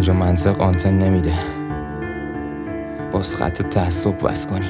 اینجا منطق آنتن نمیده، باز خط تعصب بس کنی.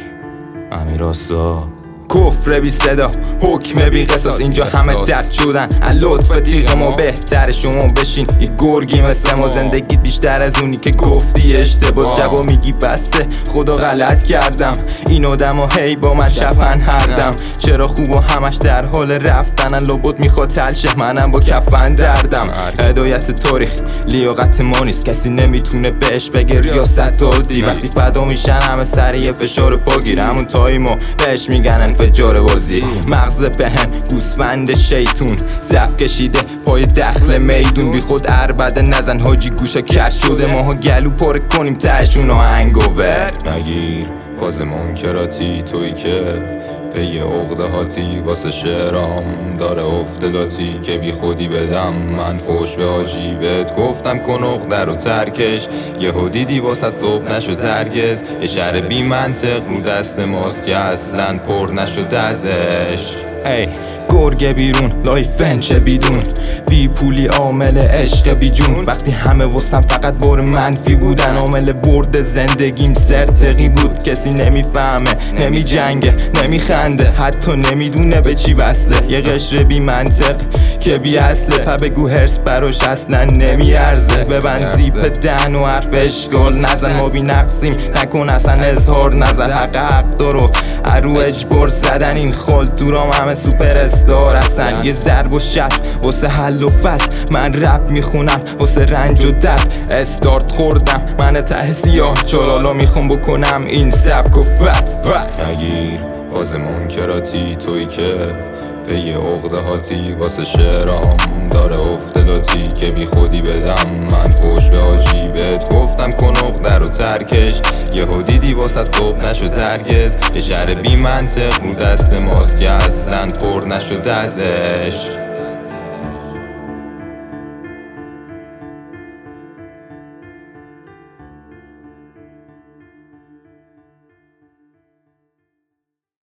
امیرآسا کفر بی صدا، حکم بی قصاص. اینجا همه درد شدن لطف تیغ ما، بهتر شما بشین یه گرگی مثل ما. زندگی بیشتر از اونی که گفتی اشتباس. شبا میگی بسته خدا غلط کردم، این آدم ها هی با من شفن هردم. چرا خوب و همش در حال رفتنن، لابد میخواد تلشه منم با کفن دردم. هدایت تاریخ لیاقت ما نیست، کسی نمیتونه بهش بگه ریاست عادی. وقتی فدا میشن همه سر یه فشار پاگیر، همون تایمو بهش میگن انفجار بازی. مغز بهن گوسفند شیطون، صف کشیده پای دخل میدون. بی خود عربده نزن حاجی، گوشا کش شده ماها گلو پاره کنیم تهشون آهنگاور. نگیر فاز منکراتی، تویی که به یه عقده هاتی واسه شعرام داره افتلاتی که بی خودی بدم من فوش به حاجی. بهت گفتم کن عقده رو ترکش، یهو دیدی واسه صبح نشد هرگز. یه شعر بی منطق رو دست ماست که اصلا پر نشد ازش. ای گرگه بیرون لای فنچه بیدون، بی پولی عامل عشق بی جون. وقتی همه وستم فقط بار منفی بودن، عامل برد زندگیم سرتقی بود. کسی نمیفهمه، نمی جنگه، نمی خنده، حتی نمیدونه به چی وصله. یه قشر بی منطق که بی اصله، پا بگو هرس براش اصلا نمی ارزه. ببند زیپ دهن و حرف اشکال نزن، ما بی نقصیم نکن اصلا اظهار نزن. حق دارو ارو اجبار زدن، این خالتورام همه سوپر استار هستن. یه ضرب و شتم واسه حل و فصل، من رپ میخونم واسه رنج و درد. استارت خوردم من ته سیاه، چالالا میخوام بکنم این سبک و فت. بس نگیر فاز منکراتی، تویی که به یه عقده هاتی واسه شعرام داره افتلاتی که بی خودی بدم من فوش به حاجی. بهت گفتم کن عقده رو ترکش، یهو دیدی واسه صبح نشد هرگز. یه شعر بی منطق رو دست ماست که اصلا پر نشد ازش.